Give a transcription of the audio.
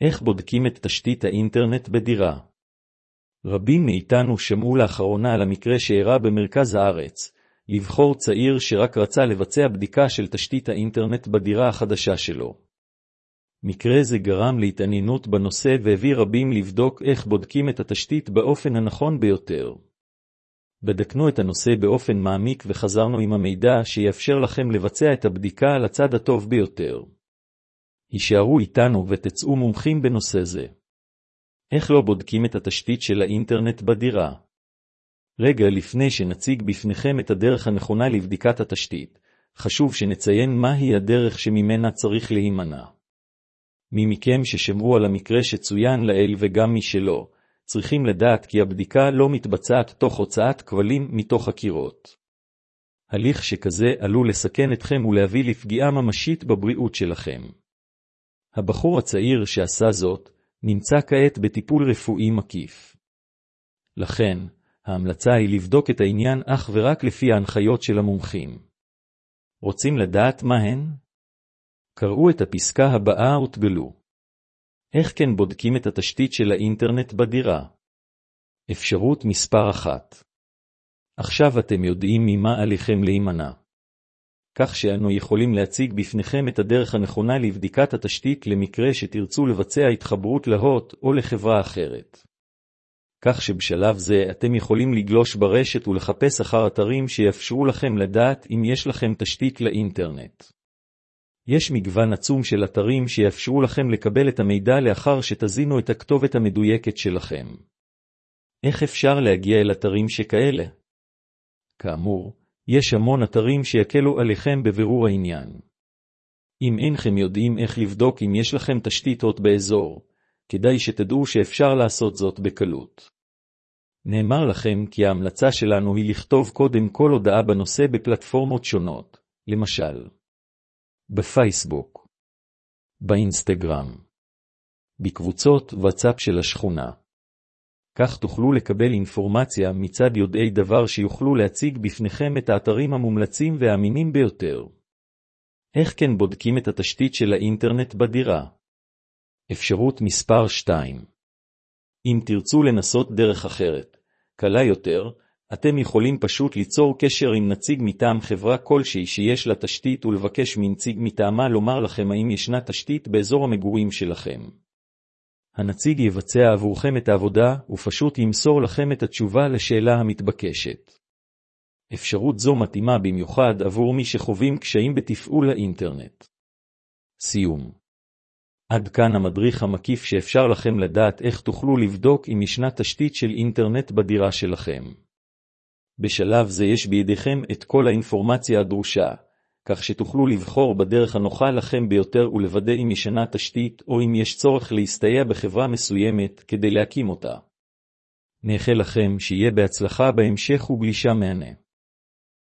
איך בודקים את תשתית האינטרנט בדירה? רבים מאיתנו שמעו לאחרונה על המקרה שאירע במרכז הארץ, לבחור צעיר שרק רצה לבצע בדיקה של תשתית האינטרנט בדירה החדשה שלו. מקרה זה גרם להתעניינות בנושא והביא רבים לבדוק איך בודקים את התשתית באופן הנכון ביותר. בדקנו את הנושא באופן מעמיק וחזרנו עם המידע שיאפשר לכם לבצע את הבדיקה על הצד הטוב ביותר. הישארו איתנו ותצאו מומחים בנושא זה. איך לא בודקים את התשתית של האינטרנט בדירה? רגע לפני שנציג בפניכם את הדרך הנכונה לבדיקת התשתית, חשוב שנציין מהי הדרך שממנה צריך להימנע. מי מכם ששמעו על המקרה שצוין לעיל וגם מי שלא, צריכים לדעת כי הבדיקה לא מתבצעת תוך הוצאת כבלים מתוך הקירות. הליך שכזה עלול לסכן אתכם ולהביא לפגיעה ממשית בבריאות שלכם. הבחור הצעיר שעשה זאת, נמצא כעת בטיפול רפואי מקיף. לכן, ההמלצה היא לבדוק את העניין אך ורק לפי ההנחיות של המומחים. רוצים לדעת מה הן? קראו את הפסקה הבאה ותגלו. איך כן בודקים את התשתית של האינטרנט בדירה? אפשרות מספר 1. עכשיו אתם יודעים ממה עליכם להימנע. כך שאנו יכולים להציג בפניכם את הדרך הנכונה לבדיקת התשתית למקרה שתרצו לבצע התחברות להוט או לחברה אחרת. כך שבשלב זה אתם יכולים לגלוש ברשת ולחפש אחר אתרים שיאפשרו לכם לדעת אם יש לכם תשתית לאינטרנט. יש מגוון עצום של אתרים שיאפשרו לכם לקבל את המידע לאחר שתזינו את הכתובת המדויקת שלכם. איך אפשר להגיע אל אתרים שכאלה? כאמור, יש המון אתרים שיקלו עליכם בבירור העניין. אם אינכם יודעים איך לבדוק אם יש לכם תשתית הוט באזור, כדאי שתדעו שאפשר לעשות זאת בקלות. נאמר לכם כי ההמלצה שלנו היא לכתוב קודם כל הודעה בנושא בפלטפורמות שונות, למשל, בפייסבוק, באינסטגרם, בקבוצות וואטסאפ של השכונה. כך תוכלו לקבל אינפורמציה מצד יודעי דבר שיוכלו להציג בפניכם את האתרים המומלצים והאמינים ביותר. איך כן בודקים את התשתית של האינטרנט בדירה? אפשרות מספר 2. אם תרצו לנסות דרך אחרת, קלה יותר, אתם יכולים פשוט ליצור קשר עם נציג מטעם חברה כלשהי שיש לה תשתית ולבקש מנציג מטעמה לומר לכם האם ישנה תשתית באזור המגורים שלכם. הנציג יבצע עבורכם את העבודה ופשוט ימסור לכם את התשובה לשאלה המתבקשת. אפשרות זו מתאימה במיוחד עבור מי שחווים קשיים בתפעול האינטרנט. סיום. עד כאן המדריך המקיף שאפשר לכם לדעת איך תוכלו לבדוק אם ישנה תשתית של אינטרנט בדירה שלכם. בשלב זה יש בידיכם את כל האינפורמציה הדרושה, כך שתוכלו לבחור בדרך הנוחה לכם ביותר ולוודא אם ישנה תשתית או אם יש צורך להסתייע בחברה מסוימת כדי להקים אותה. נאחל לכם שיהיה בהצלחה בהמשך וגלישה מהנה.